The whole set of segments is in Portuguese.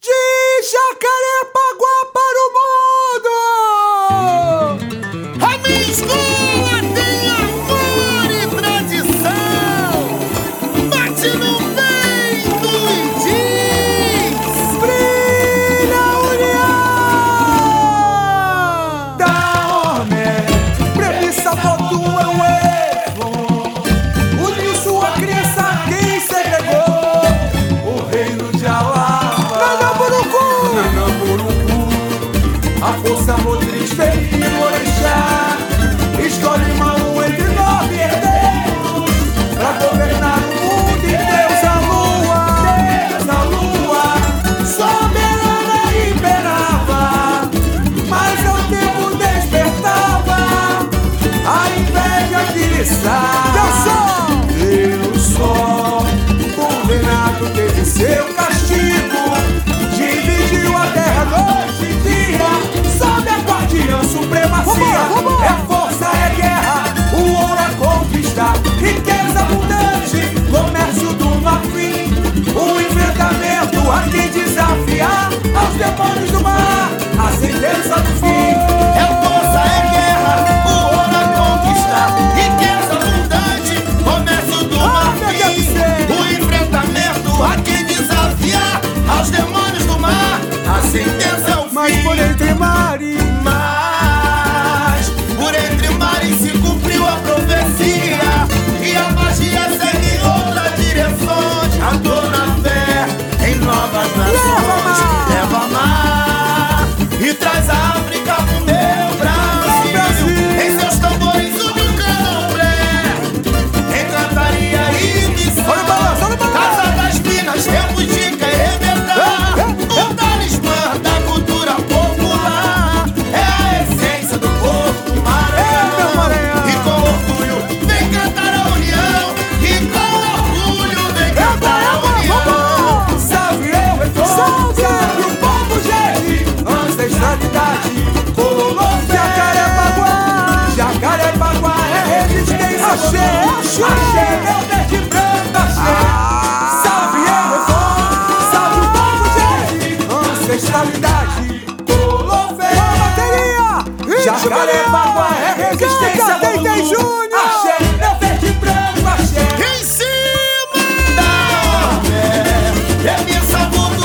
De Jacarepaguá para o mundo! A minha escola tem amor e tradição. Bate no peito e diz: Brilha a união! Da homem, premissa voto é o erro. Uniu sua criança quem segregou. O reino de Alá. A força motriz feminina orixá escolhe uma entre nove herdeiros pra governar o mundo e Deus a lua soberana imperava, mas ao tempo despertava a inveja que lhe sabe. Eu sou condenado, teve seu castigo, dividiu a terra noite e dia. Supremacia, é força, é guerra, o ouro a conquistar, riqueza abundante, comércio do marfim, o enfrentamento a quem desafiar, aos demônios do mar, a sentença do fim. é força, é guerra, o ouro a conquistar, riqueza abundante, comércio do marfim, o enfrentamento a quem desafiar, aos demônios do mar, a sentença é o fim. Mas por entre mares, por entre mares se cumpriu a profecia, e a magia segue em outra direção. Já tô na fé em novas nações. Leva mar e traz a África pro meu Brasil. Em seus tambores o candomblé, em cantaria e missão. Casa das Minas, tempos de Queremetá, o talismã da cultura popular. É a essência do povo Maranhão. E com orgulho vem cantar a união. E com orgulho vem cantar a união. salve eu, salve o povo gente, ancestralidade, colou Jacarepaguá. Jacarepaguá é resistência, axé, meu verde branco, axé. Salve eu, salve o povo gente, ancestralidade, colou bateria. Jacarepaguá é resistência, axé, meu verde branco, axé. Em cima da ordem, é minha sabudo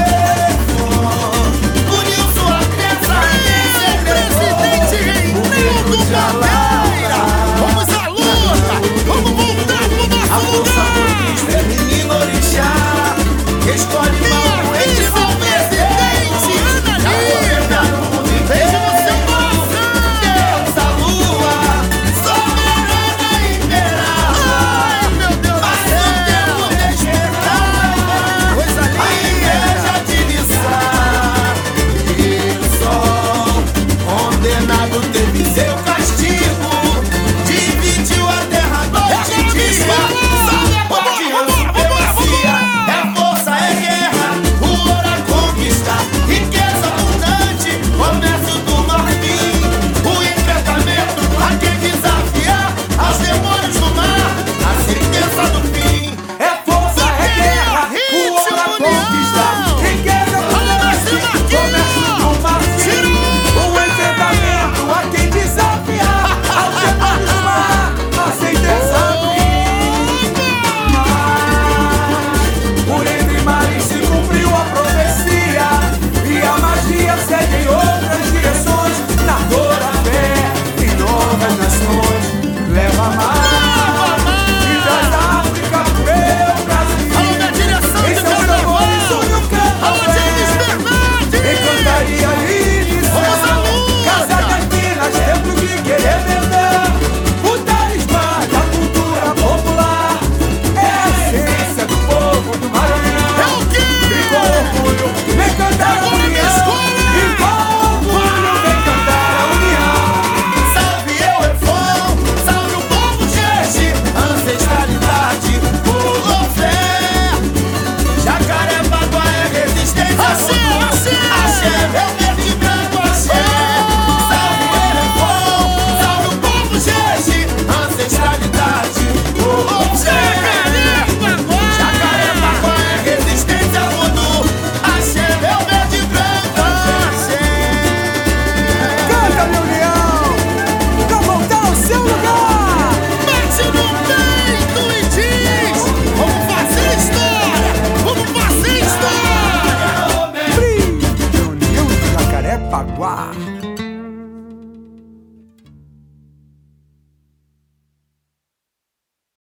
uniu sua crença em presidente Reinaldo Gabeira. Vamos à luta, vamos voltar pro A nosso força lugar. motriz feminina orixá escolhe Minha mal entre vice-presidente Ana Lívia, veja no seu coração. Deus a lua Soberana imperava. Ai, meu Deus do céu. coisa A linda. inveja de liçar. Eu sou condenado.